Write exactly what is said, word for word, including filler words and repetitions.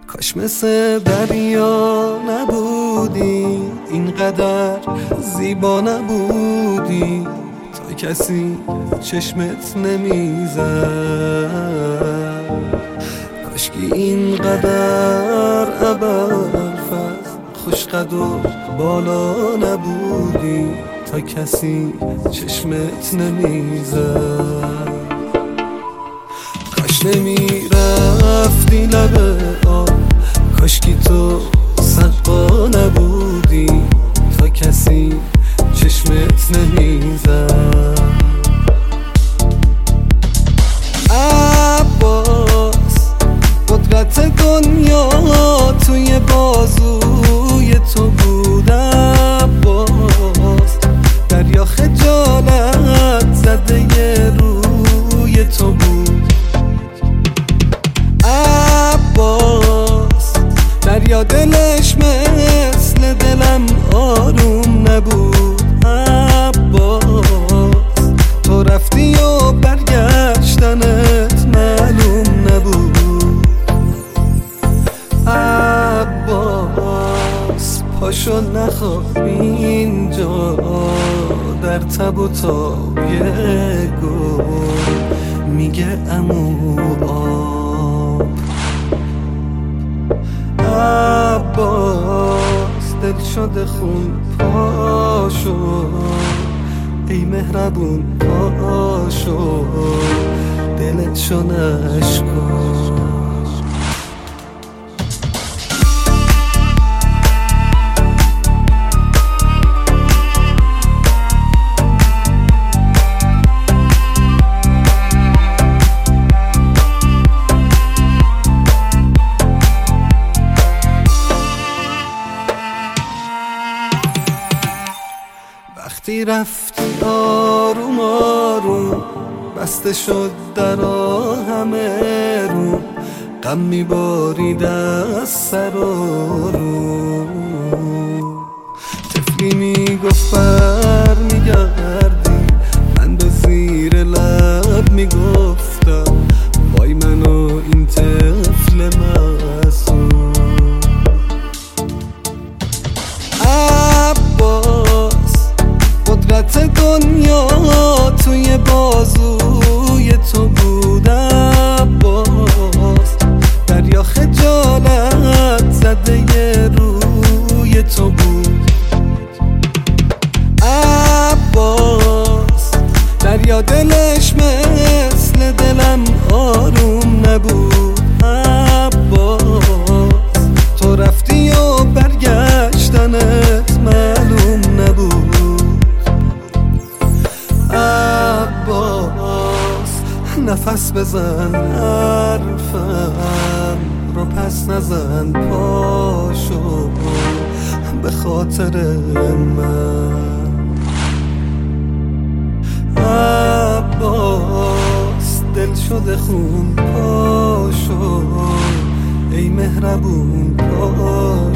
کاش مثل دریا نبودی، اینقدر زیبا نبودی تا کسی چشمت نمیزد. کاشکی اینقدر ابرفز خوشقد و بالا نبودی تا کسی چشمت نمیزد. کاش نمیرفتی لب آب، کاشکی تو سقا نبودی تا کسی چشمت نمیزد. عباس قدرت دنیا توی بازوی تو بود. عباس دریا خجالت زده ی روی تو بود. عباس دریا دلش مثل دلم آروم نبود. عباس تو رفتی و برگشتنت معلوم نبود. عباس پاشو نخواب اینجا در تب و تابی گل میگه عمو آب. عباس دل شده خون پاشو، ای مهربون پاشو دلشو نشکن. وقتی رفتی آروم آروم بسته شد درا همه رو، غم میبارید از سر و رو. طفلی میگفت بر میگردی، من به زیر لب میگفتم وای من و این طفل معصوم. قدرت دنیا توی بازوی تو بود. عباس دریا خجالت زده ی روی تو بود. عباس دریا دلش مثل دلم آروم نبود. عباس تو رفتی و برگشتنت معلوم نبود. عباس نفس بزن حرفم رو پس نزن پاشو به خاطر من. عباس دل شده خون پاشو ای مهربون پاشو